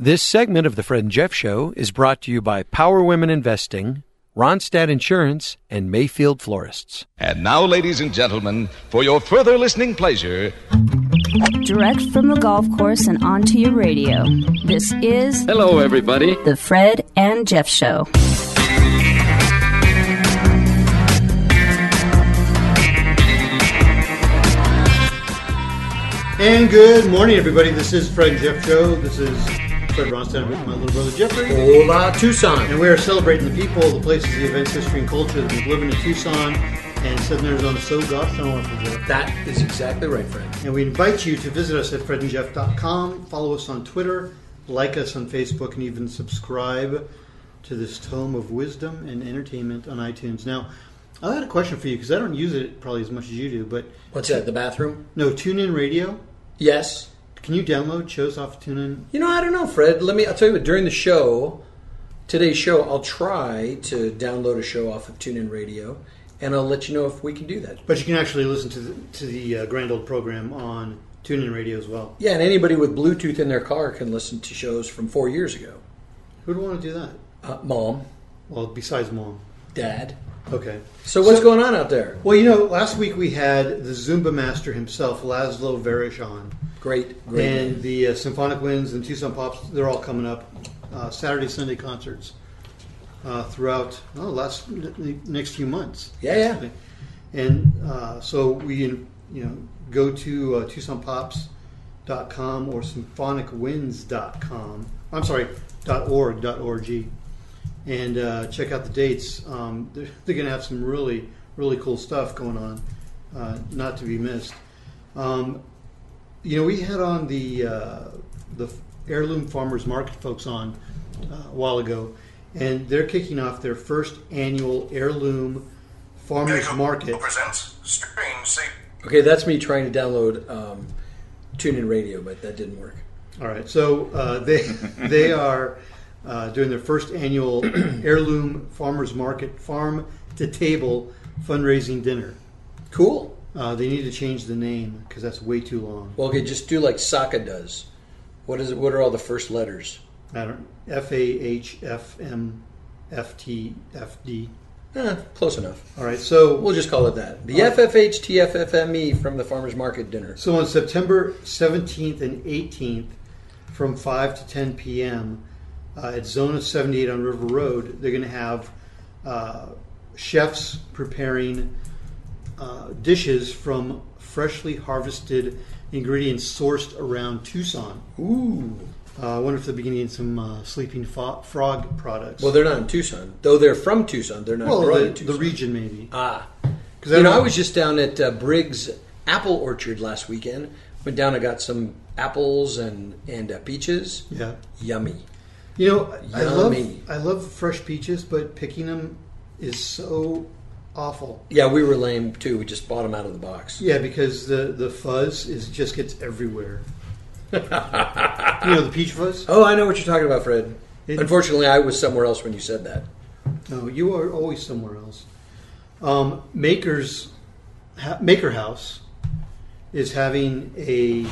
This segment of the Fred and Jeff Show is brought to you by Power Women Investing, Ronstadt Insurance, and Mayfield Florists. And now, ladies and gentlemen, for your further listening pleasure, direct from the golf course and onto your radio, this is... Hello, everybody. The Fred and Jeff Show. And good morning, everybody. This is Fred and Jeff Show. This is Fred Ronstadt with my little brother Jeffrey. Hola, Tucson. And we are celebrating the people, the places, the events, history, and culture that we've lived in Tucson and Southern Arizona so gosh darn wonderful, Jeff. That is exactly right, Fred. And we invite you to visit us at fredandjeff.com, follow us on Twitter, like us on Facebook, and even subscribe to this tome of wisdom and entertainment on iTunes. Now, I had a question for you because I don't use it probably as much as you do, but... What's that, the bathroom? No, TuneIn Radio. Yes. Can you download shows off of TuneIn? You know, I don't know, Fred. I'll tell you what, during the show, today's show, I'll try to download a show off of TuneIn Radio, and I'll let you know if we can do that. But you can actually listen to the grand old program on TuneIn Radio as well. Yeah, and anybody with Bluetooth in their car can listen to shows from 4 years ago. Who'd want to do that? Mom. Well, besides Mom. Dad. Okay. So what's going on out there? Well, you know, last week we had the Zumba master himself, Laszlo Verish, on. Great. And the Symphonic Winds and Tucson Pops, they're all coming up. Saturday, Sunday concerts throughout the next few months. Yeah. And so we, go to TucsonPops.com or SymphonicWinds.com. I'm sorry, .org. And check out the dates. They're going to have some really, really cool stuff going on, not to be missed. We had on the Heirloom Farmers Market folks on a while ago, and they're kicking off their first annual Heirloom Farmers Market. Presents Strange Safe. Okay, that's me trying to download TuneIn Radio, but that didn't work. All right, so they are doing their first annual Heirloom Farmers Market Farm to Table fundraising dinner. Cool. They need to change the name because that's way too long. Well, okay, just do like Saka does. What is it? What are all the first letters? I don't. FAHFMFTFD. Close enough. All right, so we'll just call it that. The FFHTFFME from the Farmers Market Dinner. So on September 17th and 18th, from 5 to 10 p.m. At Zona 78 on River Road, they're going to have chefs preparing dishes from freshly harvested ingredients sourced around Tucson. Ooh. I wonder if they're beginning some Sleeping Frog products. Well, they're not in Tucson. Though they're from Tucson, they're not growing in Tucson. The region, maybe. I was just down at Briggs Apple Orchard last weekend. Went down and got some apples and peaches. Yeah. Yummy. Yummy. I love fresh peaches, but picking them is so awful. Yeah, we were lame too. We just bought them out of the box. Yeah, because the fuzz just gets everywhere. The peach fuzz? Oh, I know what you're talking about, Fred. Unfortunately, I was somewhere else when you said that. No, you are always somewhere else. Maker House is having a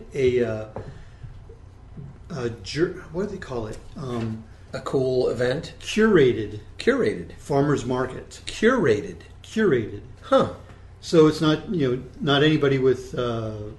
what do they call it? A cool event? Curated farmers market. Curated. Huh. So it's not not anybody with a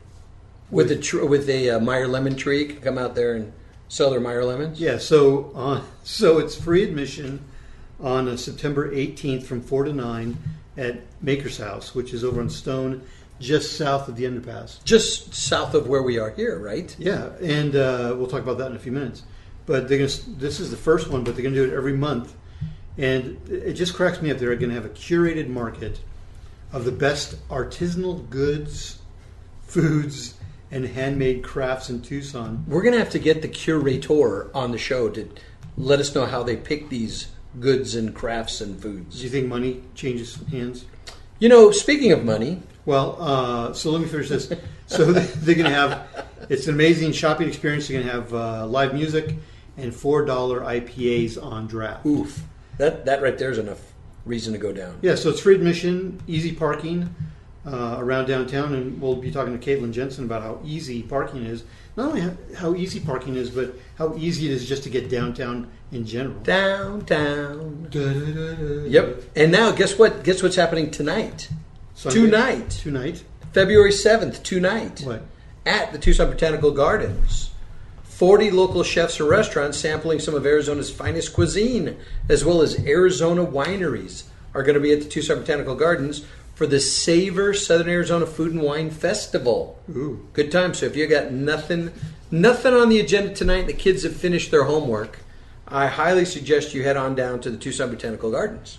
Meyer lemon tree can come out there and sell their Meyer lemons. Yeah. So it's free admission on September 18th from 4 to 9 at Maker's House, which is over on Stone, just south of the underpass. Just south of where we are here, right? Yeah, and we'll talk about that in a few minutes. But this is the first one, but they're going to do it every month. And it just cracks me up. They're going to have a curated market of the best artisanal goods, foods, and handmade crafts in Tucson. We're going to have to get the curator on the show to let us know how they pick these goods and crafts and foods. Do you think money changes hands? Speaking of money... Well, so let me finish this. So they're going to have... It's an amazing shopping experience. They're going to have live music and $4 IPAs on draft. Oof. That right there is enough reason to go down. Yeah, so it's free admission, easy parking. around downtown, and we'll be talking to Caitlin Jensen about how easy parking is. Not only how easy parking is, but how easy it is just to get downtown in general. Downtown. Da-da-da-da. Yep. And now, guess what? Guess what's happening tonight? Sunday. Tonight. Tonight. February 7th, tonight. What? At the Tucson Botanical Gardens. 40 local chefs and restaurants sampling some of Arizona's finest cuisine, as well as Arizona wineries, are going to be at the Tucson Botanical Gardens for the Savor Southern Arizona Food and Wine Festival. Ooh. Good time. So if you got nothing on the agenda tonight, the kids have finished their homework, I highly suggest you head on down to the Tucson Botanical Gardens.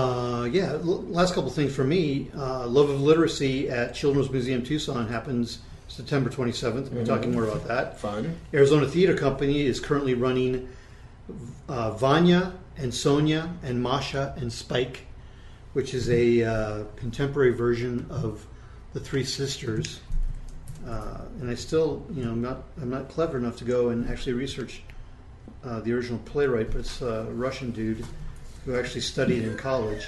Last couple things for me. Love of Literacy at Children's Museum Tucson happens September 27th. We'll be talking more about that. Fun. Arizona Theater Company is currently running Vanya and Sonia and Masha and Spike, which is a contemporary version of The Three Sisters. And I still, I'm not clever enough to go and actually research the original playwright, but it's a Russian dude who actually studied in college.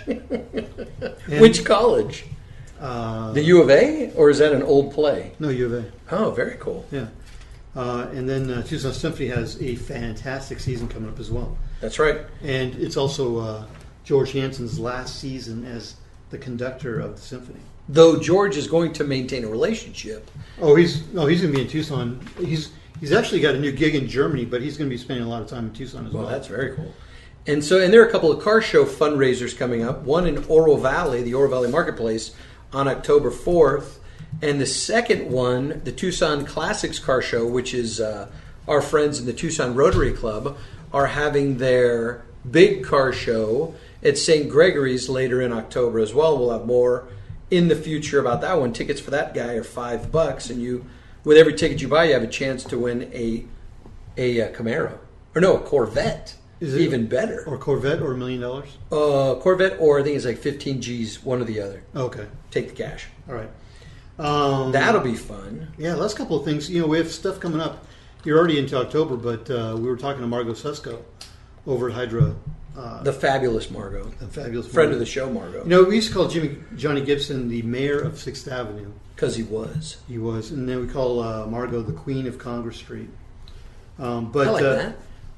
Which college? The U of A, or is that an old play? No, U of A. Oh, very cool. Yeah. And then Tucson Symphony has a fantastic season coming up as well. That's right. And it's also George Hansen's last season as the conductor of the symphony. Though George is going to maintain a relationship. He's going to be in Tucson. He's actually got a new gig in Germany, but he's going to be spending a lot of time in Tucson as well. Well, that's very cool. And there are a couple of car show fundraisers coming up. One in Oro Valley, the Oro Valley Marketplace, on October 4th. And the second one, the Tucson Classics Car Show, which is our friends in the Tucson Rotary Club, are having their big car show at St. Gregory's later in October as well. We'll have more in the future about that one. Tickets for that guy are $5, and with every ticket you buy, you have a chance to win a Camaro. Or no, a Corvette. Is it even better? Or Corvette or $1 million? Corvette, or I think it's like 15 G's, one or the other. Okay. Take the cash. All right. That'll be fun. Yeah, last couple of things. We have stuff coming up. You're already into October, but we were talking to Margot Susko over at Hydra. The fabulous Margot. The fabulous friend Margot. of the show, Margot. We used to call Johnny Gibson the mayor of 6th Avenue. Because he was. He was. And then we call Margot the queen of Congress Street. I like that.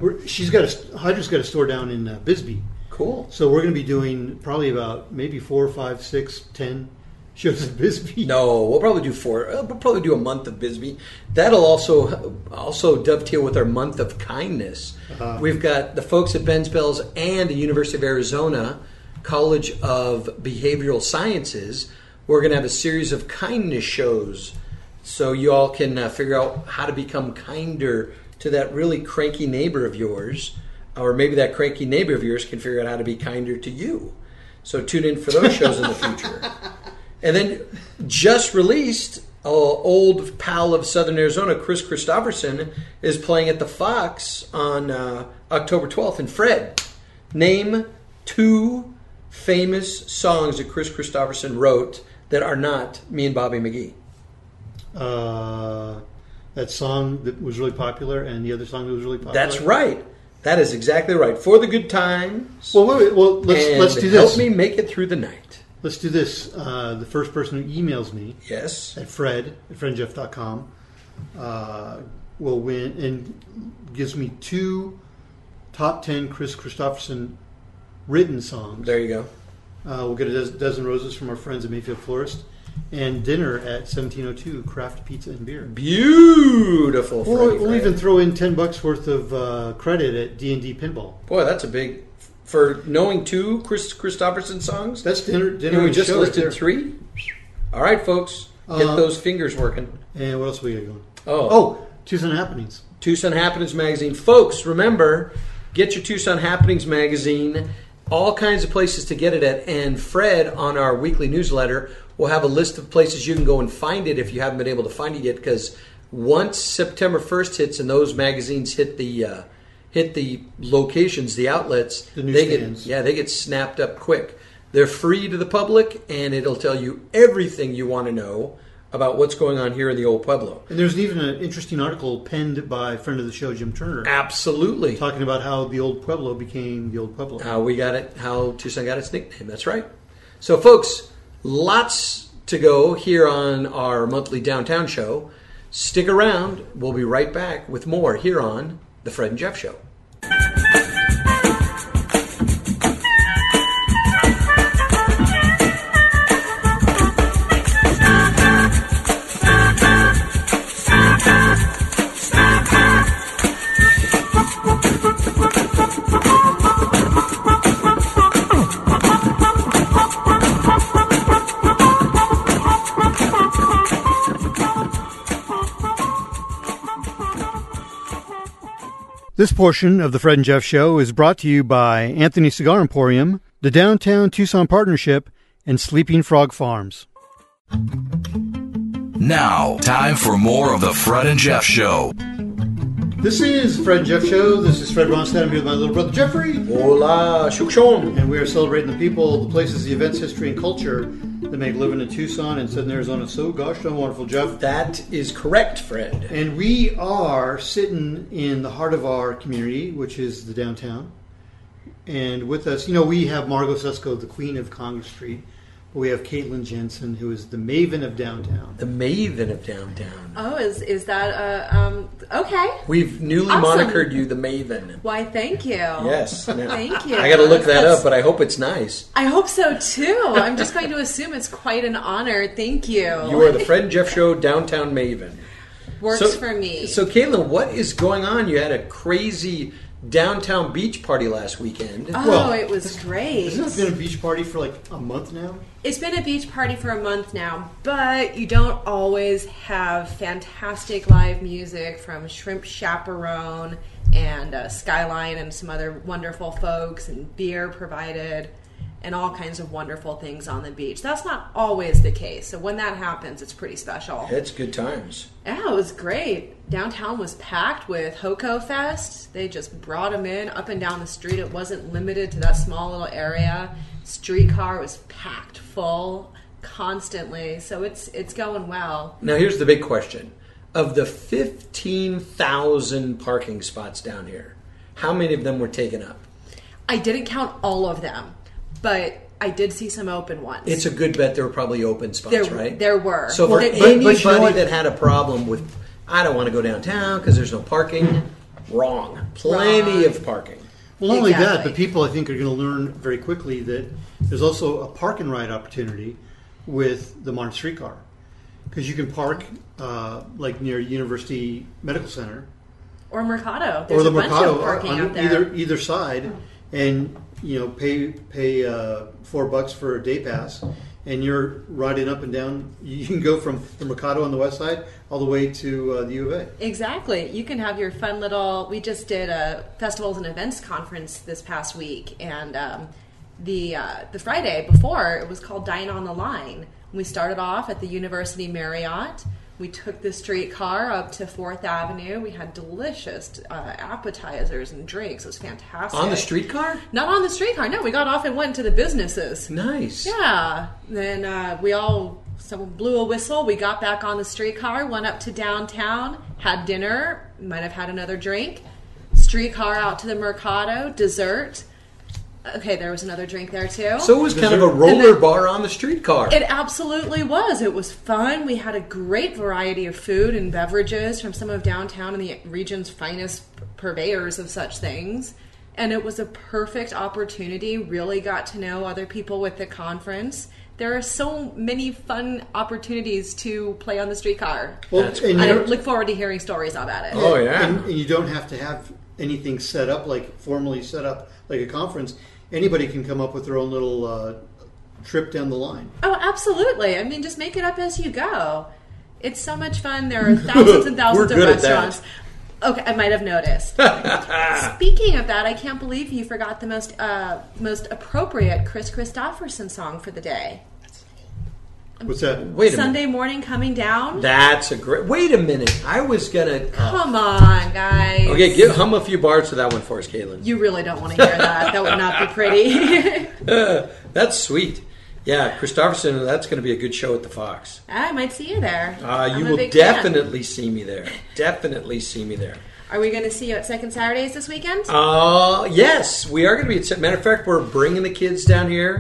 Hydra's got a store down in Bisbee. Cool. So we're going to be doing probably about maybe 4, 5, 6, 10 shows in Bisbee. No, we'll probably do 4. We'll probably do a month of Bisbee. That'll also dovetail with our month of kindness. We've got the folks at Ben's Bells and the University of Arizona College of Behavioral Sciences. We're going to have a series of kindness shows, so you all can figure out how to become kinder to that really cranky neighbor of yours, or maybe that cranky neighbor of yours can figure out how to be kinder to you. So tune in for those shows in the future. And then just released, old pal of Southern Arizona, Chris Christopherson, is playing at the Fox on October 12th. And Fred, name 2 famous songs that Chris Christopherson wrote that are not Me and Bobby McGee. That song that was really popular and the other song that was really popular. That's right. That is exactly right. For the Good Times. Well, wait. Well, let's do this. Help me make it through the night. Let's do this. The first person who emails me at fredandjeff.com will win and gives me 2 top 10 Chris Christopherson written songs. There you go. We'll get a dozen roses from our friends at Mayfield Florist. And dinner at 1702 Craft Pizza and Beer. Beautiful. We'll even throw in $10 worth of credit at D&D Pinball. Boy, that's a big for knowing 2 Chris Christopherson songs. That's dinner. And we just listed 3. All right, folks, get those fingers working. And what else we got going? Oh, Tucson Happenings. Tucson Happenings magazine, folks. Remember, get your Tucson Happenings magazine. All kinds of places to get it at, and Fred on our weekly newsletter will have a list of places you can go and find it if you haven't been able to find it yet, because once September 1st hits and those magazines hit the locations, the outlets, the newsstands. They get snapped up quick. They're free to the public, and it'll tell you everything you want to know about what's going on here in the Old Pueblo. And there's even an interesting article penned by a friend of the show, Jim Turner. Absolutely. Talking about how the Old Pueblo became the Old Pueblo. How Tucson got its nickname. That's right. So, folks, lots to go here on our monthly downtown show. Stick around. We'll be right back with more here on The Fred and Jeff Show. This portion of the Fred and Jeff Show is brought to you by Anthony Cigar Emporium, the Downtown Tucson Partnership, and Sleeping Frog Farms. Now, time for more of the Fred and Jeff Show. This is the Fred and Jeff Show. This is Fred Ronstadt. I'm here with my little brother Jeffrey. Hola, Shukshon. And we are celebrating the people, the places, the events, history, and culture that make living in Tucson and Southern Arizona so gosh darn wonderful, Jeff. That is correct, Fred. And we are sitting in the heart of our community, which is the downtown. And with us, we have Margot Susko, the Queen of Congress Street. But we have Caitlin Jensen, who is the Maven of Downtown. The Maven of Downtown. Oh, is that okay? We've newly monikered you the Maven. Why, thank you. Yes. Now, thank you. I got to look that up, but I hope it's nice. I hope so, too. I'm just going to assume it's quite an honor. Thank you. You are the Fred and Jeff Show Downtown Maven. Works for me. So, Caitlin, what is going on? You had a crazy downtown beach party last weekend. Oh, it was great. Hasn't it been a beach party for like a month now? It's been a beach party for a month now, but you don't always have fantastic live music from Shrimp Chaperone and Skyline and some other wonderful folks, and beer provided, and all kinds of wonderful things on the beach. That's not always the case, so when that happens, it's pretty special. It's good times. Yeah, it was great. Downtown was packed with Hoco Fest. They just brought them in up and down the street. It wasn't limited to that small little area. Streetcar was packed full constantly, so it's going well. Now here's the big question. Of the 15,000 parking spots down here, how many of them were taken up? I didn't count all of them, but I did see some open ones. It's a good bet there were probably open spots, right? There were. So for anybody that had a problem with, I don't want to go downtown because there's no parking, wrong. Plenty of parking. Well, not only that, but people, I think, are going to learn very quickly that there's also a park and ride opportunity with the modern streetcar. Because you can park like near University Medical Center. Or Mercado. Or the bunch Mercado of parking on out there. either side. And, pay $4 for a day pass. And you're riding up and down. You can go from the Mercado on the west side all the way to the U of A. Exactly. You can have your fun little... We just did a festivals and events conference this past week, and the Friday before, it was called Dine on the Line. We started off at the University Marriott. We took the streetcar up to 4th Avenue. We had delicious appetizers and drinks. It was fantastic. On the streetcar? Not on the streetcar. No, we got off and went to the businesses. Nice. Yeah. Then someone blew a whistle. We got back on the streetcar, went up to downtown, had dinner, might have had another drink, streetcar out to the Mercado, dessert. Okay, there was another drink there too. So it was kind of a roller bar on the streetcar. It absolutely was. It was fun. We had a great variety of food and beverages from some of downtown and the region's finest purveyors of such things. And it was a perfect opportunity. Really got to know other people with the conference. There are so many fun opportunities to play on the streetcar. Well, I look forward to hearing stories about it. Oh, yeah. And you don't have to have anything set up, formally set up like a conference. Anybody can come up with their own little trip down the line. Oh, absolutely. I mean, just make it up as you go. It's so much fun. There are thousands and thousands of restaurants. Okay, I might have noticed. Speaking of that, I can't believe you forgot the most appropriate Chris Christopherson song for the day. What's that? Wait a minute. Sunday Morning Coming Down. That's a great... Wait a minute. I was going to... Come on, guys. Okay, hum a few bars to that one for us, Caitlin. You really don't want to hear that. That would not be pretty. That's sweet. Yeah, Christopherson, that's going to be a good show at the Fox. I might see you there. You will definitely see me there. Definitely see me there. Are we going to see you at Second Saturdays this weekend? Yes, we are going to be at... Matter of fact, we're bringing the kids down here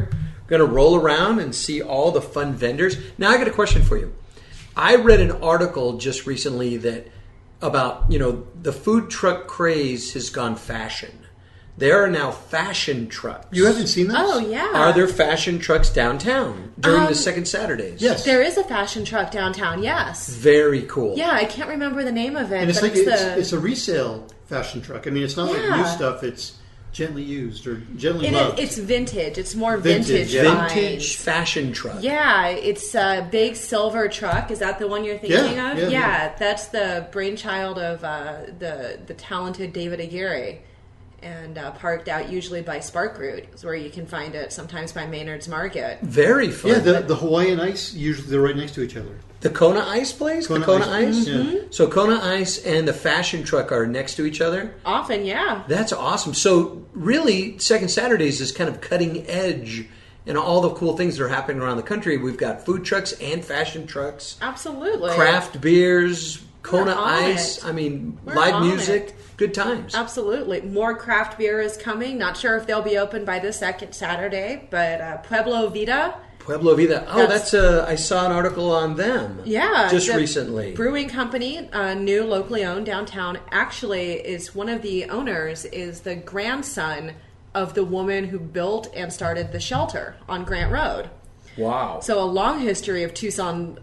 Going to roll around and see all the fun vendors. Now I got a question for you. I read an article just recently that about, the food truck craze has gone fashion. There are now fashion trucks. You haven't seen those? Oh, yeah. Are there fashion trucks downtown during the second Saturdays? Yes. There is a fashion truck downtown, yes. Very cool. Yeah, I can't remember the name of it. And it's but like it's a resale fashion truck. I mean, it's not like new stuff. It's gently used or gently loved. It's vintage. It's more vintage. Vintage fashion truck. Yeah, it's a big silver truck. Is that the one you're thinking of? Yeah, that's the brainchild of the talented David Aguirre. And parked out usually by Spark Route is where you can find it, sometimes by Maynard's Market. Very fun. Yeah, the Hawaiian Ice, usually they're right next to each other. The Kona Ice place? Kona the Kona Ice. Ice? Mm-hmm. Yeah. So Kona Ice and the fashion truck are next to each other? Often, yeah. That's awesome. So really, Second Saturdays is kind of cutting edge in all the cool things that are happening around the country. We've got food trucks and fashion trucks. Absolutely. Craft beers, Kona We're on Ice. it. I mean, We're live on music. it. Good times. Absolutely. More craft beer is coming. Not sure if they'll be open by this second Saturday, but Pueblo Vida. Pueblo Vida. Oh, that's I saw an article on them. Yeah. Just the recently. Brewing company, new locally owned downtown, actually is one of the owners is the grandson of the woman who built and started the shelter on Grant Road. Wow. So a long history of Tucson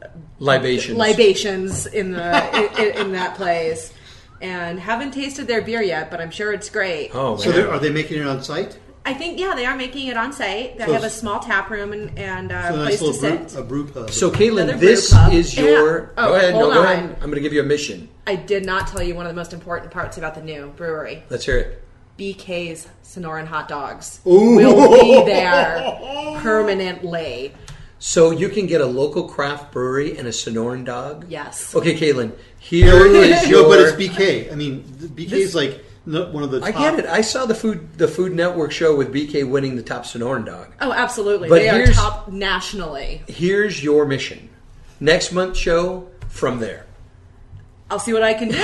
libations in the in that place. And haven't tasted their beer yet, but I'm sure it's great. Oh, So man. are they making it on site? I think, they are making it on site. They So have a it's- small tap room and So a a place nice to little sit. brew pub. So, Caitlin, Another this brew pub. is your... Yeah. Oh, go ahead. hold Go on. ahead. I'm going to give you a mission. I did not tell you one of the most important parts about the new brewery. Let's hear it. BK's Sonoran Hot Dogs Ooh. will be there permanently. So you can get a local craft brewery and a Sonoran dog? Yes. Okay, Caitlin, here is No, your... but it's BK. I mean, BK is like one of the top. I get it. I saw the Food Network show with BK winning the top Sonoran dog. Oh, absolutely. But They are here's- top nationally. Here's your mission. Next month's show, from there. I'll see what I can do.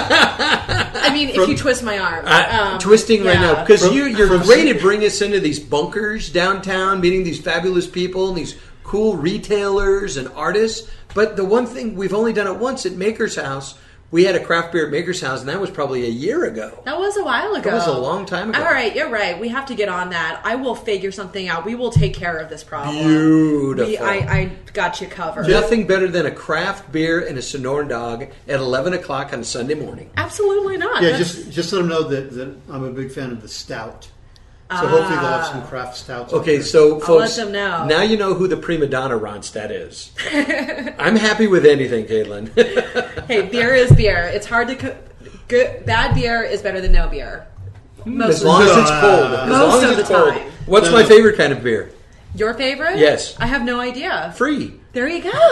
I mean, if you twist my arm. Twisting right now. Because you're from- great at bringing us into these bunkers downtown, meeting these fabulous people and these cool retailers and artists. But the one thing, we've only done it once at Maker's House. We had a craft beer at Maker's House, and that was probably a year ago. That was a while ago. That was a long time ago. All right, you're right. We have to get on that. I will figure something out. We will take care of this problem. Beautiful. I got you covered. Nothing better than a craft beer and a Sonoran dog at 11 o'clock on a Sunday morning. Absolutely not. Yeah, That's- just let them know that I'm a big fan of the stout. So hopefully they'll have some craft stouts. out Okay, there. so folks, let them know. now you know who the prima donna Ronstadt is. I'm happy with anything, Caitlin. Hey, beer is beer. It's hard to... bad beer is better than no beer. Most As of long the as time. it's cold. As Most long as of it's the cold. time. What's No, my no. favorite kind of beer? Your favorite? Yes. I have no idea. Free. There you go.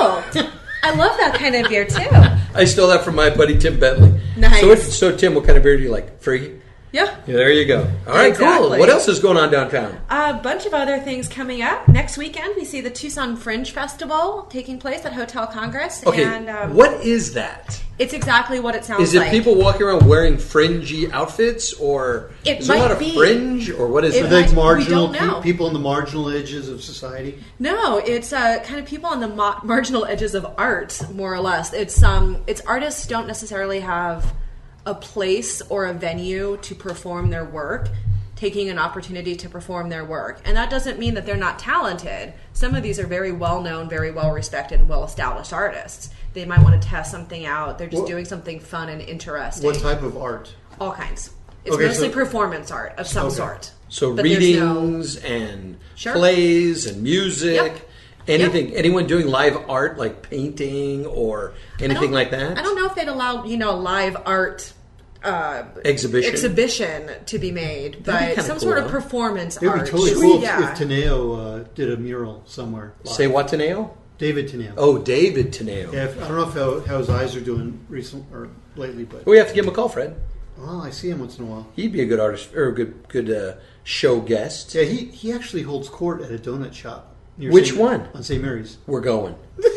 I love that kind of beer, too. I stole that from my buddy Tim Bentley. Nice. So Tim, what kind of beer do you like? Free? Yeah. Yeah, there you go. All right, cool. Exactly. What else is going on downtown? A bunch of other things coming up. Next weekend, we see the Tucson Fringe Festival taking place at Hotel Congress. Okay, And, what is that? It's exactly what it sounds Is it like. people walking around wearing fringy outfits, or It is there a lot might of be. fringe, or what is It Are it? they might- marginal we don't know. people on the marginal edges of society? No, it's kind of people on the marginal edges of art, more or less. It's artists don't necessarily have a place or a venue to perform their work, taking an opportunity to perform their work. And that doesn't mean that they're not talented. Some of these are very well-known, very well-respected, and well-established artists. They might want to test something out. They're just doing something fun and interesting. What type of art? All kinds. It's Okay, mostly so- performance art of some Okay. sort. So But there's no- readings and Sure. plays and music. Yep. Anything? Anyone doing live art like painting or anything like that? I don't know if they'd allow, live art Exhibition to be made, That'd be but kinda some cool, sort of though. performance It would art. be totally is- cool yeah. if Teneo did a mural somewhere. live. Say what, Teneo? David Teneo. Oh, David Teneo. Yeah, I don't know if how his eyes are doing recent or lately, but We have to give him a call, Fred. well, I see him once in a while. He'd be a good artist or a good show guest. Yeah, he actually holds court at a donut shop. near Which St. one? On St. Mary's. We're going.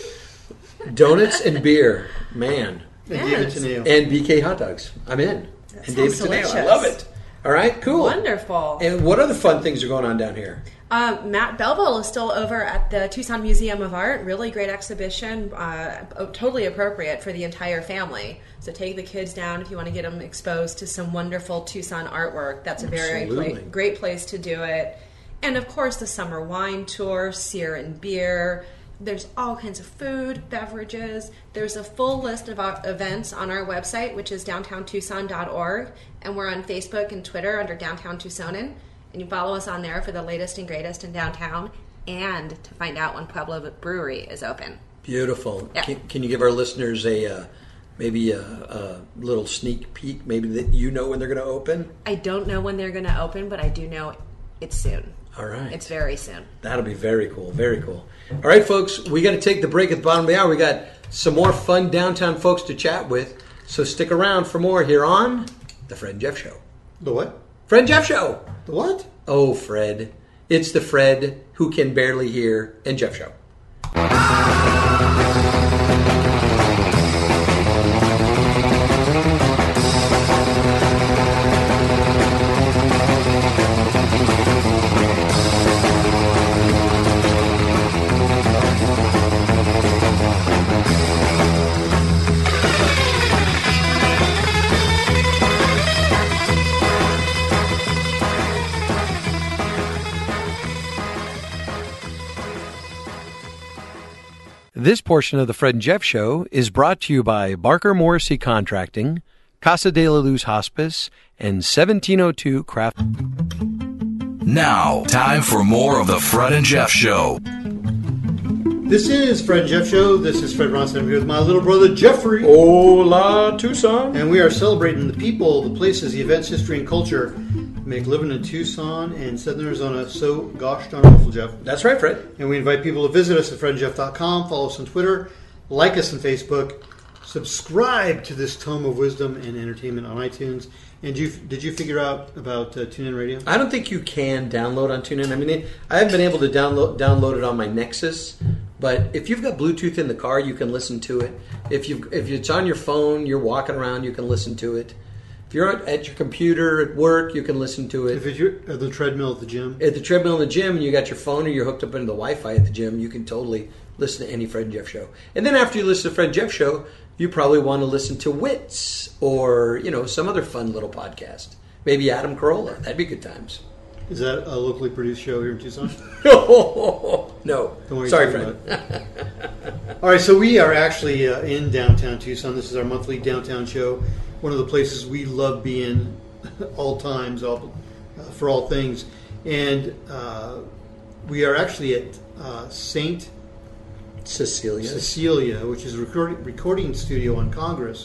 Donuts and beer, man, And Yes. David Teneo. and BK hot dogs. I'm in. And David sounds Teneo. I delicious. love it. All right, cool. Wonderful. And what other fun things are going on down here? Matt Belleville is still over at the Tucson Museum of Art. Really great exhibition, totally appropriate for the entire family. So take the kids down if you want to get them exposed to some wonderful Tucson artwork. That's a very great place to do it. And of course, the summer wine tour, Sear and Beer. There's all kinds of food, beverages. There's a full list of events on our website, which is downtowntucson.org. And we're on Facebook and Twitter under Downtown Tucsonin. And you follow us on there for the latest and greatest in downtown and to find out when Pueblo Brewery is open. Beautiful. Yeah. Can you give our listeners maybe a little sneak peek, maybe that you know when they're going to open? I don't know when they're going to open, but I do know it's soon. All right. It's very soon. That'll be very cool. Very cool. All right, folks, we got to take the break at the bottom of the hour. We got some more fun downtown folks to chat with, so stick around for more here on The Fred and Jeff Show. The what? Fred and Jeff Show. The what? Oh, Fred. It's the Fred who can barely hear and Jeff Show. This portion of the Fred and Jeff Show is brought to you by Barker Morrissey Contracting, Casa de la Luz Hospice, and 1702 Craft. Now, time for more of the Fred and Jeff Show. This is Fred and Jeff Show. This is Fred Ronstadt here with my little brother Jeffrey. Hola, Tucson. And we are celebrating the people, the places, the events, history, and culture make living in Tucson and Southern Arizona so gosh darn awful, Jeff. That's right, Fred. And we invite people to visit us at fredandjeff.com, follow us on Twitter, like us on Facebook, subscribe to this tome of wisdom and entertainment on iTunes. And did you figure out about TuneIn Radio? I don't think you can download on TuneIn. I mean, I haven't been able to download it on my Nexus, but if you've got Bluetooth in the car, you can listen to it. If it's on your phone, you're walking around, you can listen to it. If you're at your computer at work, you can listen to it. If you're at the treadmill at the gym? At the treadmill in the gym, and you got your phone or you're hooked up into the Wi-Fi at the gym, you can totally listen to any Fred and Jeff Show. And then after you listen to Fred and Jeff Show, you probably want to listen to Wits or, some other fun little podcast. Maybe Adam Carolla. That'd be good times. Is that a locally produced show here in Tucson? No. Sorry, Fred. All right, so we are actually in downtown Tucson. This is our monthly downtown show. One of the places we love being all times, for all things. And we are actually at St. Cecilia, which is a recording studio on Congress.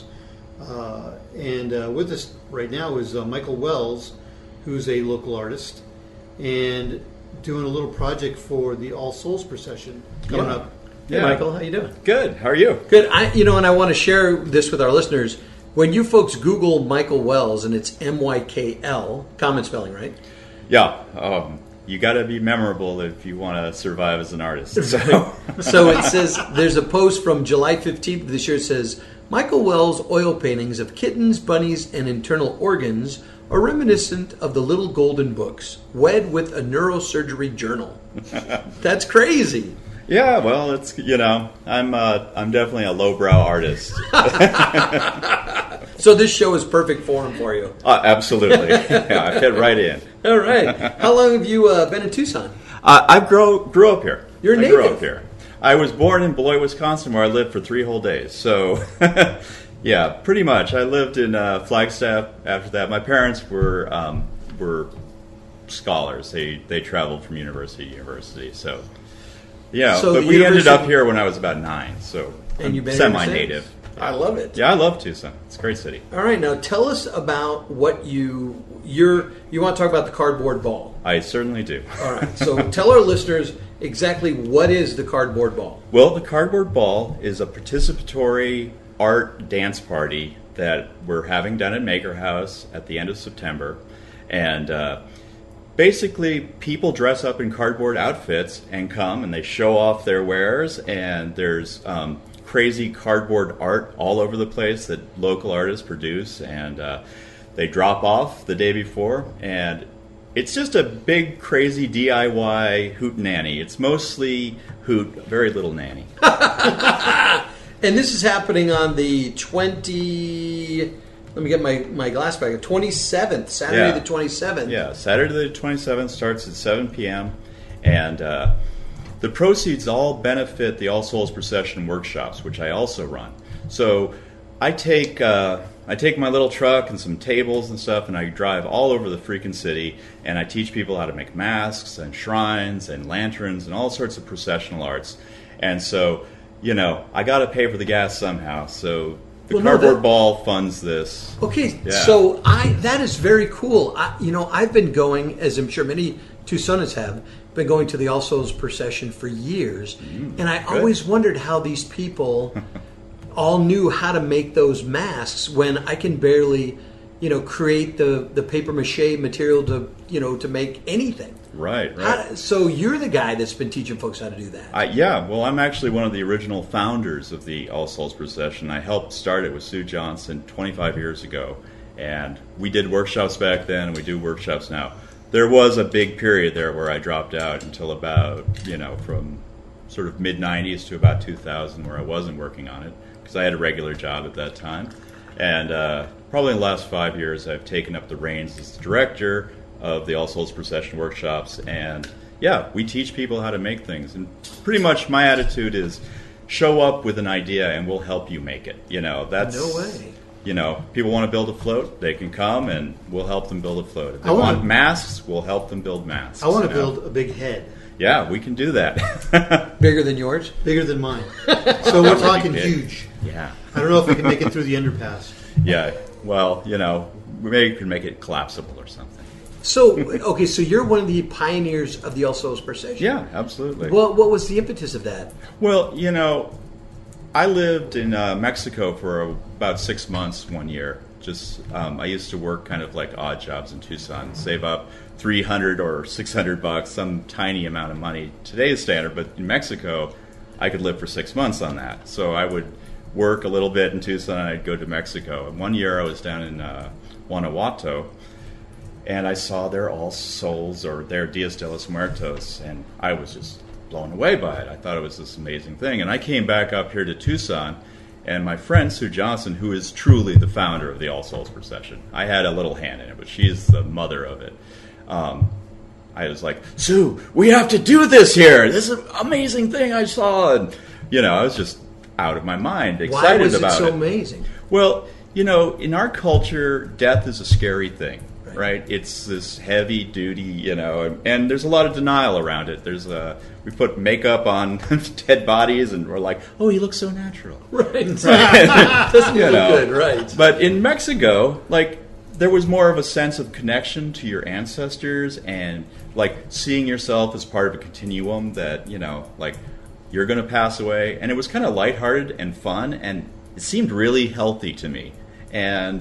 And with us right now is Michael Wells, who's a local artist, and doing a little project for the All Souls procession coming up. Hey, Michael, how you doing? Good. How are you? Good. And I want to share this with our listeners. When you folks Google Michael Wells, and it's M-Y-K-L, common spelling, right? Yeah. You got to be memorable if you want to survive as an artist. So it says, there's a post from July 15th of this year. It says, Michael Wells' oil paintings of kittens, bunnies, and internal organs are reminiscent of the Little Golden Books, wed with a neurosurgery journal. That's crazy. Yeah, well, it's I'm definitely a lowbrow artist. So this show is perfect forum for you. Absolutely. Yeah, I fit right in. All right. How long have you been in Tucson? I grew up here. You're native. I grew up here. I was born in Beloit, Wisconsin, where I lived for 3 whole days. So, yeah, pretty much. I lived in Flagstaff after that. My parents were scholars. They traveled from university to university. So, yeah. So but we ended up here when I was about 9. So, and you've been semi-native. I love it. Yeah, I love Tucson. It's a great city. All right, now tell us about what you want to talk about the cardboard ball. I certainly do. All right, so tell our listeners exactly what is the cardboard ball. Well, the cardboard ball is a participatory art dance party that we're having done at Maker House at the end of September, and basically people dress up in cardboard outfits and come and they show off their wares, and there's crazy cardboard art all over the place that local artists produce, and they drop off the day before, and It's just a big, crazy DIY hootenanny. It's mostly hoot, very little nanny. And this is happening on the 20... Let me get my glass back. 27th, Saturday the 27th. Yeah, Saturday the 27th starts at 7 p.m. And the proceeds all benefit the All Souls Procession workshops, which I also run. So I take my little truck and some tables and stuff, and I drive all over the freaking city, and I teach people how to make masks and shrines and lanterns and all sorts of processional arts. And so, I got to pay for the gas somehow. So the Cardboard Ball funds this. Okay, Yeah. so that is very cool. I've been going, as I'm sure many Tucsonans have, been going to the All Souls Procession for years, and I always wondered how these people all knew how to make those masks when I can barely, create the paper mache material to make anything. Right. So you're the guy that's been teaching folks how to do that. I'm actually one of the original founders of the All Souls Procession. I helped start it with Sue Johnson 25 years ago, and we did workshops back then, and we do workshops now. There was a big period there where I dropped out until about, from sort of mid-90s to about 2000 where I wasn't working on it because I had a regular job at that time. And probably in the last 5 years I've taken up the reins as the director of the All Souls Procession workshops. And, we teach people how to make things. And pretty much my attitude is show up with an idea and we'll help you make it. That's... No way. People want to build a float, they can come and we'll help them build a float. If they want masks, we'll help them build masks. I want to build a big head. Yeah, we can do that. Bigger than yours? Bigger than mine. So we're talking huge. Yeah. I don't know if we can make it through the underpass. Yeah, well, we maybe can make it collapsible or something. So, okay, so you're one of the pioneers of the All Souls Procession. Yeah, absolutely. Well, what was the impetus of that? Well, I lived in Mexico for about 6 months one year. I used to work kind of like odd jobs in Tucson, save up $300 or $600, some tiny amount of money, today's standard. But in Mexico, I could live for 6 months on that. So I would work a little bit in Tucson, and I'd go to Mexico. And one year I was down in Guanajuato, and I saw their All Souls, or their Dias de los Muertos, and I was just blown away by it. I thought it was this amazing thing. And I came back up here to Tucson, and my friend Sue Johnson, who is truly the founder of the All Souls Procession, I had a little hand in it, but she's the mother of it. I was like, Sue, we have to do this here. This is an amazing thing I saw. And, I was just out of my mind, excited about it. Why was it so amazing? Well, in our culture, death is a scary thing. Right? It's this heavy duty, and there's a lot of denial around it. We put makeup on dead bodies, and we're like, oh, he looks so natural. Right. Doesn't look good, right. But in Mexico, there was more of a sense of connection to your ancestors and, seeing yourself as part of a continuum that, you're going to pass away. And it was kind of lighthearted and fun, and it seemed really healthy to me. And,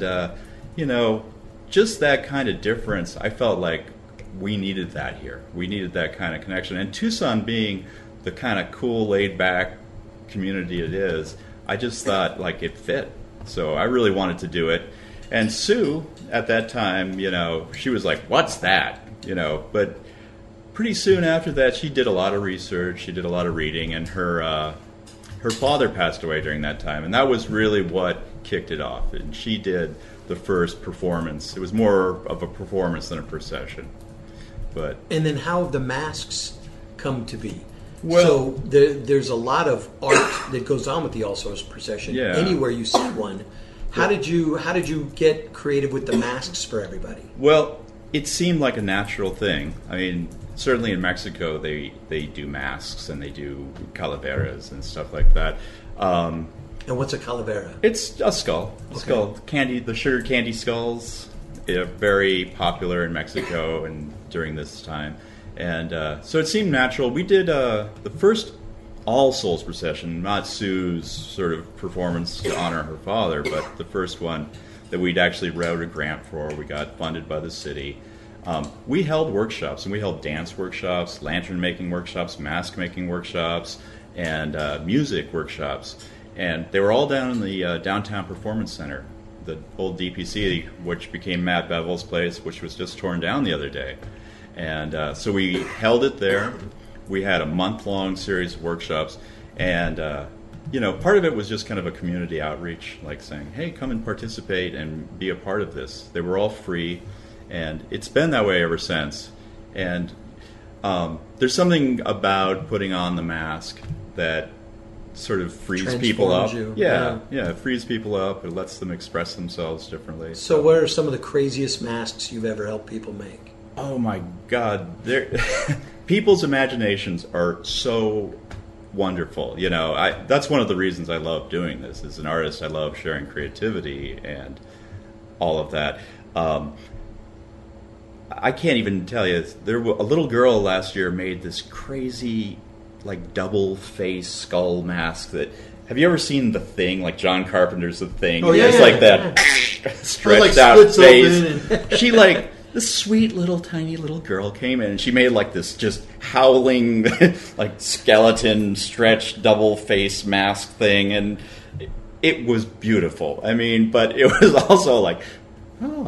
just that kind of difference, I felt like we needed that here. We needed that kind of connection. And Tucson being the kind of cool, laid-back community it is, I just thought, it fit. So I really wanted to do it. And Sue, at that time, she was like, what's that? But pretty soon after that, she did a lot of research. She did a lot of reading. And her father passed away during that time. And that was really what kicked it off. And she did the first performance. It was more of a performance than a procession. And then how have the masks come to be? Well, so there's a lot of art that goes on with the All Souls Procession. Yeah. Anywhere you see one, how did you get creative with the masks for everybody? Well, it seemed like a natural thing. I mean, certainly in Mexico they do masks and they do calaveras and stuff like that. And what's a calavera? It's a skull. A skull. Candy, the sugar candy skulls are very popular in Mexico and during this time. And so it seemed natural. We did the first All Souls Procession, not Sue's sort of performance to honor her father, but the first one that we'd actually wrote a grant for. We got funded by the city. We held workshops, and we held dance workshops, lantern making workshops, mask making workshops, and music workshops. And they were all down in the Downtown Performance Center. the old DPC, which became Matt Bevel's place, which was just torn down the other day. And so we held it there. We had a month-long series of workshops, and part of it was just kind of a community outreach, like saying, hey, come and participate and be a part of this. They were all free, and it's been that way ever since. And there's something about putting on the mask that sort of frees people up. Yeah, it frees people up. It lets them express themselves differently. So what are some of the craziest masks you've ever helped people make? Oh my God. People's imaginations are so wonderful. That's one of the reasons I love doing this. As an artist, I love sharing creativity and all of that. I can't even tell you. A little girl last year made this crazy, like, double face skull mask that. Have you ever seen The Thing, like John Carpenter's The Thing? Oh, yeah. It's like that stretched out face. She, like, this sweet little tiny little girl came in and she made like this just howling, like, skeleton stretched double face mask thing, and it was beautiful. I mean, but it was also like, I'm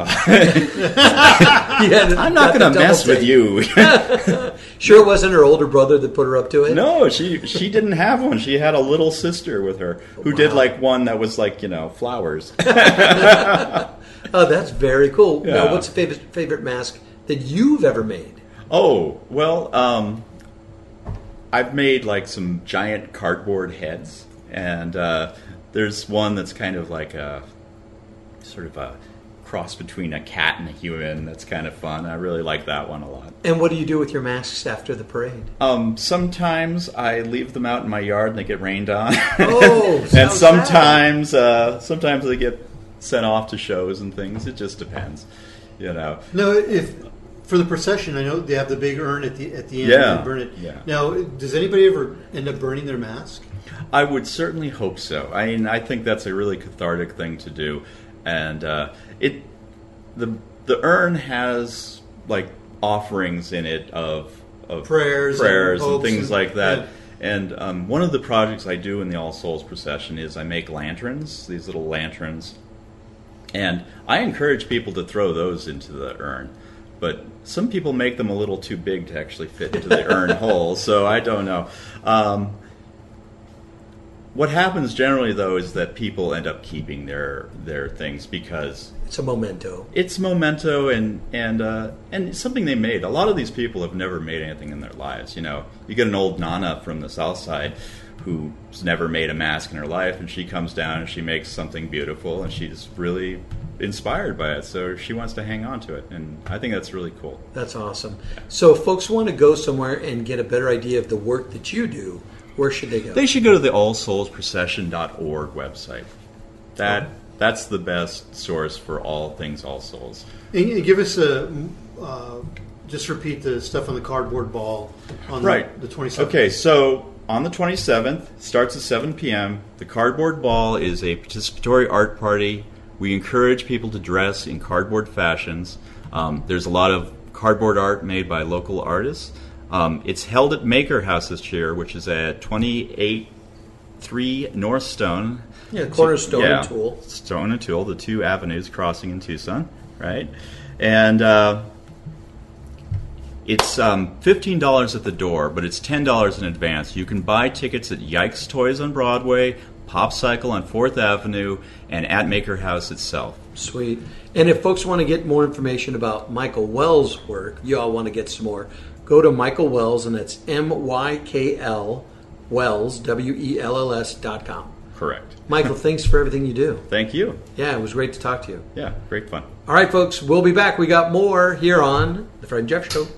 not going to mess with you. Sure, it wasn't her older brother that put her up to it? No, she didn't have one. She had a little sister with her who did like one that was like, flowers. Oh, that's very cool. Yeah. Now, what's the favorite mask that you've ever made? Oh, well, I've made like some giant cardboard heads, and there's one that's kind of like a sort of a cross between a cat and a human. That's kind of fun. I really like that one a lot. And what do you do with your masks after the parade? Sometimes I leave them out in my yard and they get rained on. Oh, and sometimes they get sent off to shows and things. It just depends, No, if for the procession, I know they have the big urn at the end. Yeah. And burn it. Yeah. Now, does anybody ever end up burning their mask? I would certainly hope so. I mean, I think that's a really cathartic thing to do, and the urn has like offerings in it of prayers and things like that. Yeah. And one of the projects I do in the All Souls procession is I make lanterns, these little lanterns, and I encourage people to throw those into the urn. But some people make them a little too big to actually fit into the urn hole, so I don't know. What happens generally, though, is that people end up keeping their things because it's a memento. It's memento and something they made. A lot of these people have never made anything in their lives. You get an old Nana from the South Side who's never made a mask in her life, and she comes down and she makes something beautiful, and she's really inspired by it, so she wants to hang on to it, and I think that's really cool. That's awesome. So if folks want to go somewhere and get a better idea of the work that you do, where should they go? They should go to the allsoulsprocession.org website. That's the best source for all things All Souls. And give us just repeat the stuff on the cardboard ball on the 27th. Okay, so on the 27th, starts at 7 p.m. The cardboard ball is a participatory art party. We encourage people to dress in cardboard fashions. There's a lot of cardboard art made by local artists. It's held at Maker House this year, which is at 283 North Stone. Yeah, corner Stone and Tool. Stone and Tool, the two avenues crossing in Tucson, right? And it's $15 at the door, but it's $10 in advance. You can buy tickets at Yikes Toys on Broadway, Pop Cycle on 4th Avenue, and at Maker House itself. Sweet. And if folks want to get more information about Michael Wells' work, you all want to get some more, go to Michael Wells, and that's MYKL Wells, WELLS.com. Correct. Michael, thanks for everything you do. Thank you. Yeah, it was great to talk to you. Yeah, great fun. All right, folks, we'll be back. We got more here on The Fred and Jeff Show.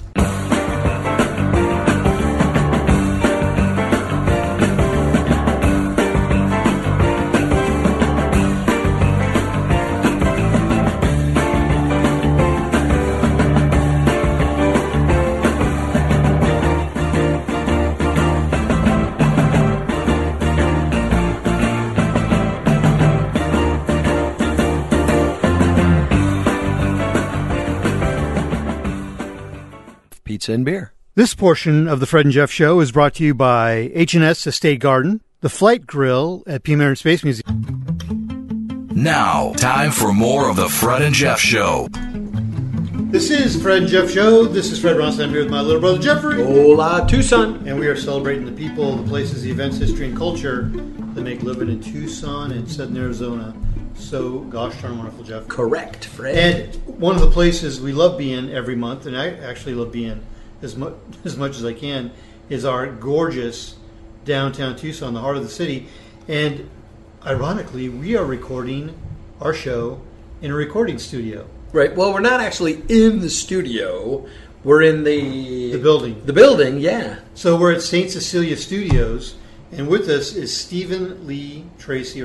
Pizza and beer. This portion of the Fred and Jeff Show is brought to you by H&S Estate Garden, the Flight Grill at Peter Space Museum. Now, time for more of the Fred and Jeff Show. This is Fred and Jeff Show. This is Fred Ronstadt. I'm here with my little brother Jeffrey. Hola, Tucson. And we are celebrating the people, the places, the events, history, and culture that make living in Tucson and Southern Arizona so gosh darn wonderful, Jeff. Correct, Fred. And one of the places we love being every month, and I actually love being as much as I can, is our gorgeous downtown Tucson, the heart of the city. And ironically, we are recording our show in a recording studio. Right. Well, we're not actually in the studio. We're in the building. The building, yeah. So we're at St. Cecilia Studios, and with us is Stephen Tracy,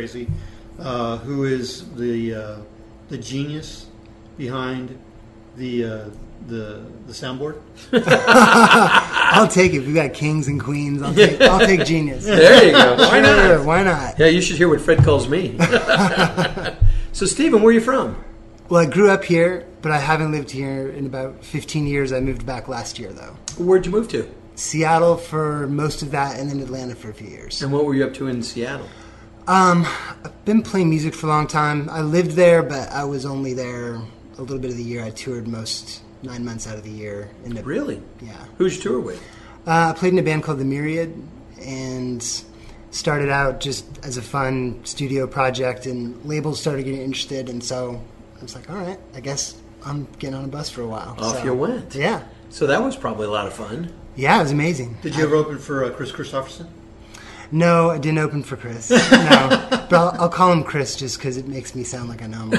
who is the genius behind the soundboard. I'll take it. We got kings and queens. I'll take genius. There you go. Why not? Sure, why not? Yeah, you should hear what Fred calls me. So, Stephen, where are you from? Well, I grew up here, but I haven't lived here in about 15 years. I moved back last year, though. Where'd you move to? Seattle for most of that, and then Atlanta for a few years. And what were you up to in Seattle? I've been playing music for a long time. I lived there, but I was only there a little bit of the year. I toured most 9 months out of the year. Really? Yeah. Who'd you tour with? I played in a band called The Myriad, and started out just as a fun studio project, and labels started getting interested, and so I was like, all right, I guess I'm getting on a bus for a while. Off you went. Yeah. So that was probably a lot of fun. Yeah, it was amazing. Did you ever open for Chris Christopherson? No, I didn't open for Chris. No, but I'll call him Chris just because it makes me sound like I know him.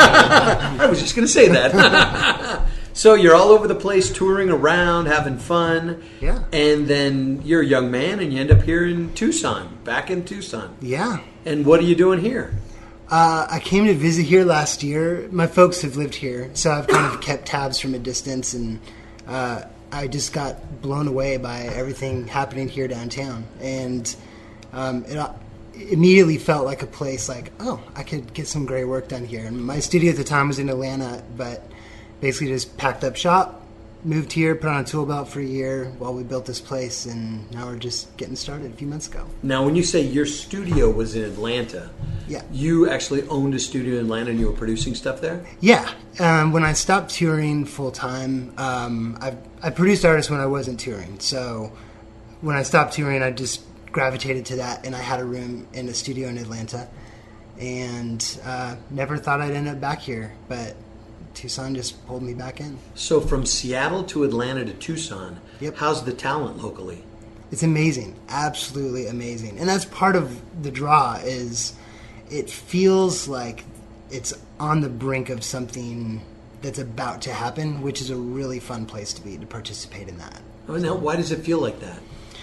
I was just going to say that. So you're all over the place, touring around, having fun. Yeah. And then you're a young man, and you end up here in Tucson, back in Tucson. Yeah. And what are you doing here? I came to visit here last year. My folks have lived here, so I've kind of kept tabs from a distance, and I just got blown away by everything happening here downtown. And it immediately felt like a place like, oh, I could get some great work done here. And my studio at the time was in Atlanta, but basically just packed up shop, moved here, put on a tool belt for a year while we built this place, and now we're just getting started a few months ago. Now, when you say your studio was in Atlanta, yeah, you actually owned a studio in Atlanta and you were producing stuff there? Yeah. When I stopped touring full-time, I produced artists when I wasn't touring. So when I stopped touring, I just gravitated to that, and I had a room in a studio in Atlanta, and never thought I'd end up back here, but Tucson just pulled me back in. So from Seattle to Atlanta to Tucson, yep. How's the talent locally? It's amazing, absolutely amazing. And that's part of the draw, is it feels like it's on the brink of something that's about to happen, which is a really fun place to be, to participate in that. Oh, now, why does it feel like that?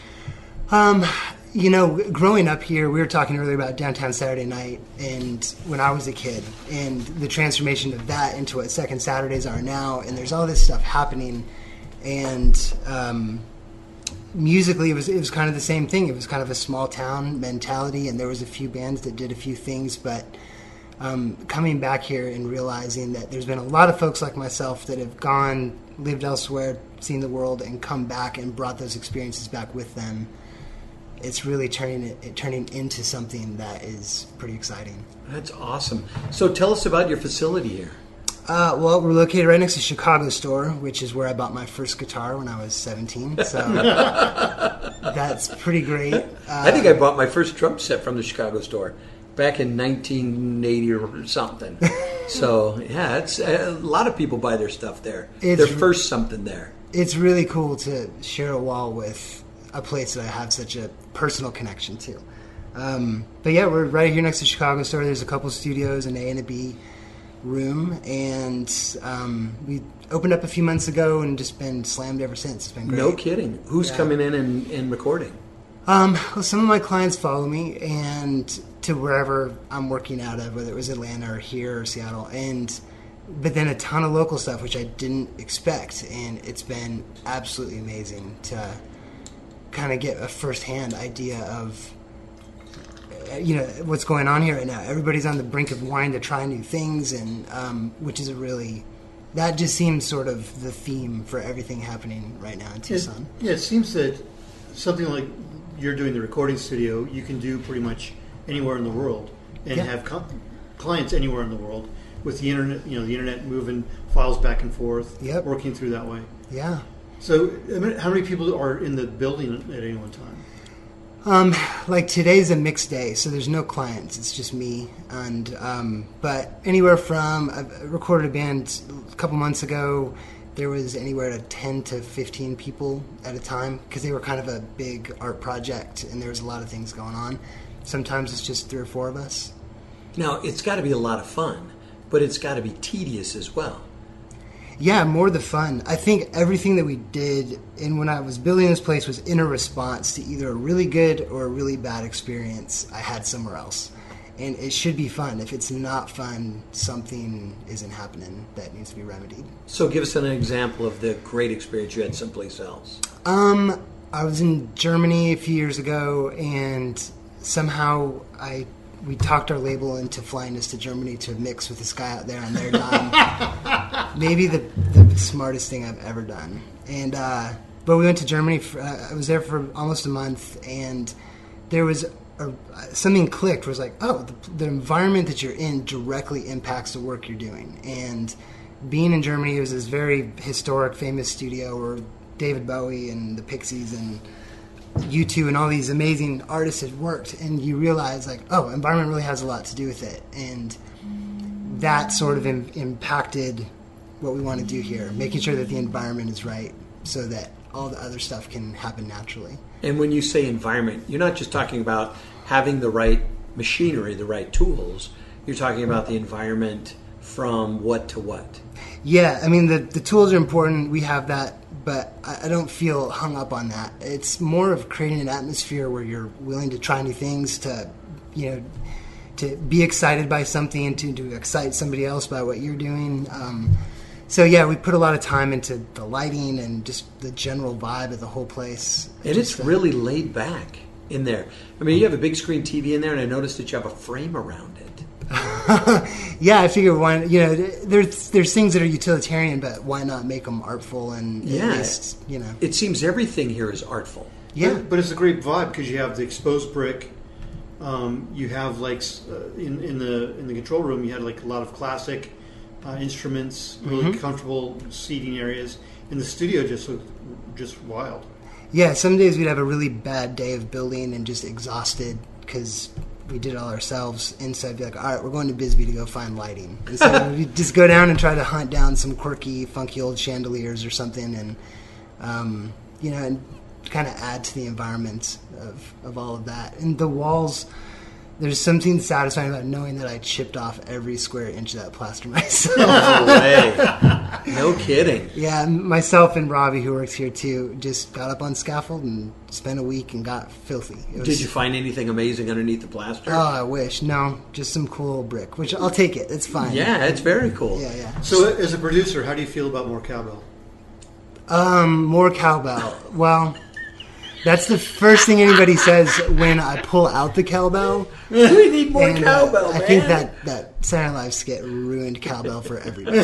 Growing up here, we were talking earlier about Downtown Saturday Night, and when I was a kid, and the transformation of that into what Second Saturdays are now, and there's all this stuff happening, and musically it was kind of the same thing. It was kind of a small town mentality, and there was a few bands that did a few things, but coming back here and realizing that there's been a lot of folks like myself that have gone, lived elsewhere, seen the world, and come back and brought those experiences back with them. It's really turning into something that is pretty exciting. That's awesome. So tell us about your facility here. Well, we're located right next to Chicago Store, which is where I bought my first guitar when I was 17. So that's pretty great. I think I bought my first drum set from the Chicago Store back in 1980 or something. So, yeah, it's a lot of people buy their stuff there. Their first something there. It's really cool to share a wall with a place that I have such a personal connection to. But yeah, we're right here next to Chicago Store. There's a couple studios, an A and a B room, and we opened up a few months ago and just been slammed ever since. It's been great. No kidding. Who's coming in and recording? Well, some of my clients follow me and to wherever I'm working out of, whether it was Atlanta or here or Seattle, but then a ton of local stuff, which I didn't expect, and it's been absolutely amazing to kind of get a first-hand idea of what's going on here right now. Everybody's on the brink of wanting to try new things, and which is that just seems sort of the theme for everything happening right now in Tucson. It seems that something like you're doing the recording studio, you can do pretty much anywhere in the world and have clients anywhere in the world with the internet. The internet moving files back and forth, working through that way. Yeah. So, how many people are in the building at any one time? Like today's a mixed day, so there's no clients. It's just me. And but anywhere from I recorded a band a couple months ago. There was anywhere to 10 to 15 people at a time because they were kind of a big art project and there was a lot of things going on. Sometimes it's just 3 or 4 of us. Now, it's got to be a lot of fun, but it's got to be tedious as well. Yeah, more the fun. I think everything that we did when I was building this place was in a response to either a really good or a really bad experience I had somewhere else. And it should be fun. If it's not fun, something isn't happening that needs to be remedied. So give us an example of the great experience you had someplace else. I was in Germany a few years ago, and somehow we talked our label into flying us to Germany to mix with this guy out there on their dime. Maybe the smartest thing I've ever done. And but we went to Germany. I was there for almost a month, and there was something clicked. Was like, oh, the environment that you're in directly impacts the work you're doing. And being in Germany, it was this very historic, famous studio where David Bowie and the Pixies and U2 and all these amazing artists had worked, and you realize, like, oh, environment really has a lot to do with it. And that sort of impacted what we want to do here, making sure that the environment is right so that all the other stuff can happen naturally. And when you say environment, you're not just talking about having the right machinery, the right tools. You're talking about the environment from what to what. Yeah, I mean, the tools are important. We have that, but I don't feel hung up on that. It's more of creating an atmosphere where you're willing to try new things, to be excited by something, to excite somebody else by what you're doing. So yeah, we put a lot of time into the lighting and just the general vibe of the whole place. And it's really laid back in there. I mean, you have a big screen TV in there, and I noticed that you have a frame around it. Yeah, I figure there's things that are utilitarian, but why not make them artful and at least, It seems everything here is artful. Yeah, but it's a great vibe because you have the exposed brick. You have like in the control room, you had like a lot of classic instruments, really comfortable seating areas. And the studio just looked just wild. Yeah, some days we'd have a really bad day of building and just exhausted because we did it all ourselves. And so I'd be like, all right, we're going to Bisbee to go find lighting. And so we'd just go down and try to hunt down some quirky, funky old chandeliers or something and, and kind of add to the environment of all of that. And the walls, there's something satisfying about knowing that I chipped off every square inch of that plaster myself. No way. No kidding. Yeah, myself and Robbie, who works here too, just got up on scaffold and spent a week and got filthy. Did you find anything amazing underneath the plaster? Oh, I wish. No, just some cool brick, which I'll take it. It's fine. Yeah, it's very cool. Yeah. So as a producer, how do you feel about more cowbell? More cowbell. Well, that's the first thing anybody says when I pull out the cowbell. We need more cowbell, man. I think that Saturday Night Live skit ruined cowbell for everybody.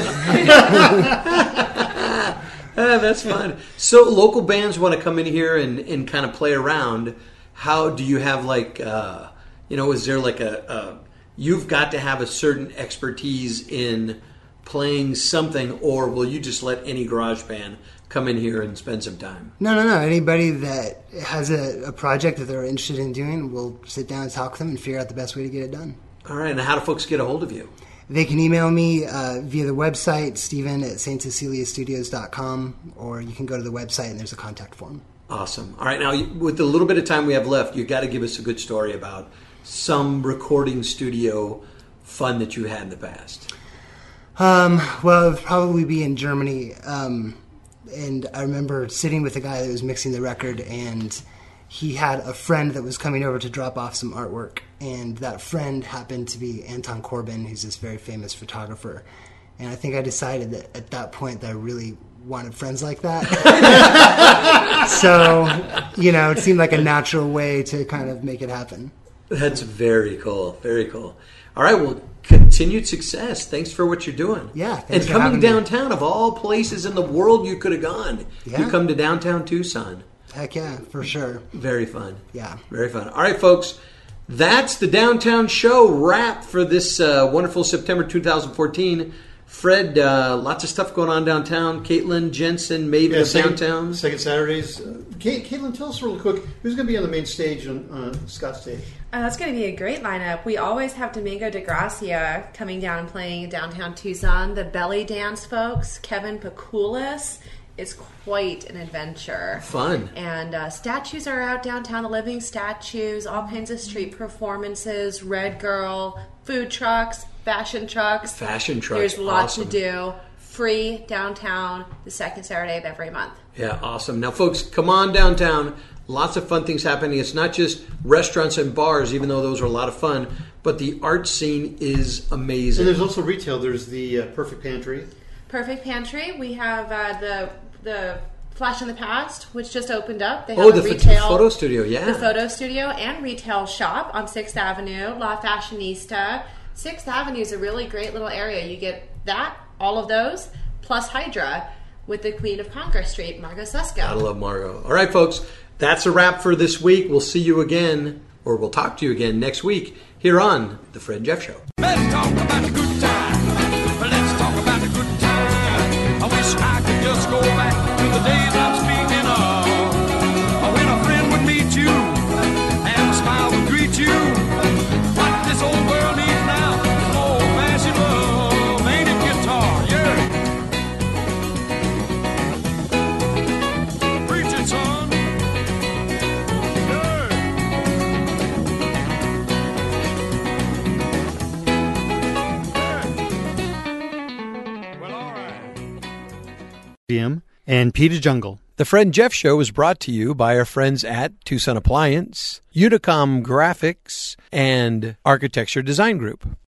That's fun. So local bands want to come in here and kind of play around. How do you have is there like you've got to have a certain expertise in playing something, or will you just let any garage band come in here and spend some time? No. Anybody that has a project that they're interested in doing, we'll sit down and talk to them and figure out the best way to get it done. All right. And how do folks get a hold of you? They can email me via the website, steven@stceciliastudios.com, or you can go to the website and there's a contact form. Awesome. All right. Now, with the little bit of time we have left, you got to give us a good story about some recording studio fun that you had in the past. Well, it would probably be in Germany. And I remember sitting with the guy that was mixing the record, and he had a friend that was coming over to drop off some artwork. And that friend happened to be Anton Corbijn, who's this very famous photographer. And I think I decided that at that point that I really wanted friends like that. So, it seemed like a natural way to kind of make it happen. That's very cool. Very cool. All right, well, continued success. Thanks for what you're doing. Yeah, and thanks for coming having me. downtown, of all places in the world you could have gone. Yeah. You come to downtown Tucson. Heck yeah, for sure. Very fun. Yeah. Very fun. All right, folks, That's the Downtown Show wrap for this wonderful September 2014. Fred, lots of stuff going on downtown. Caitlin, Jensen, Maven of Downtown. Second Saturdays. Caitlin, tell us real quick, who's going to be on the main stage on Scott's stage? That's going to be a great lineup. We always have Domingo de Gracia coming down and playing downtown Tucson. The belly dance folks, Kevin Pakulis. It's quite an adventure. Fun. And statues are out downtown, the living statues, all kinds of street performances, Red Girl, food trucks, fashion trucks. There's lots to do. Free downtown the second Saturday of every month. Yeah, awesome. Now, folks, come on downtown. Lots of fun things happening. It's not just restaurants and bars, even though those are a lot of fun, but the art scene is amazing. And there's also retail. There's the Perfect Pantry. Perfect Pantry. We have the Flash in the Past, which just opened up. They have the retail photo studio, yeah. The photo studio and retail shop on 6th Avenue, La Fashionista. 6th Avenue is a really great little area. You get that, all of those, plus Hydra with the Queen of Congress Street, Margot Susko. I love Margot. All right, folks, that's a wrap for this week. We'll see you again, or we'll talk to you again next week here on The Fred and Jeff Show. Let's talk about the good time. Let's talk about the good time. I wish I could just go back to the days I'm speaking of. When a friend would meet you and a smile would greet you. What this old world needs now is old-fashioned love. Ain't it guitar? Yeah. Preach it, son. And Peter Jungle. The Fred and Jeff Show is brought to you by our friends at Tucson Appliance, Unicom Graphics, and Architecture Design Group.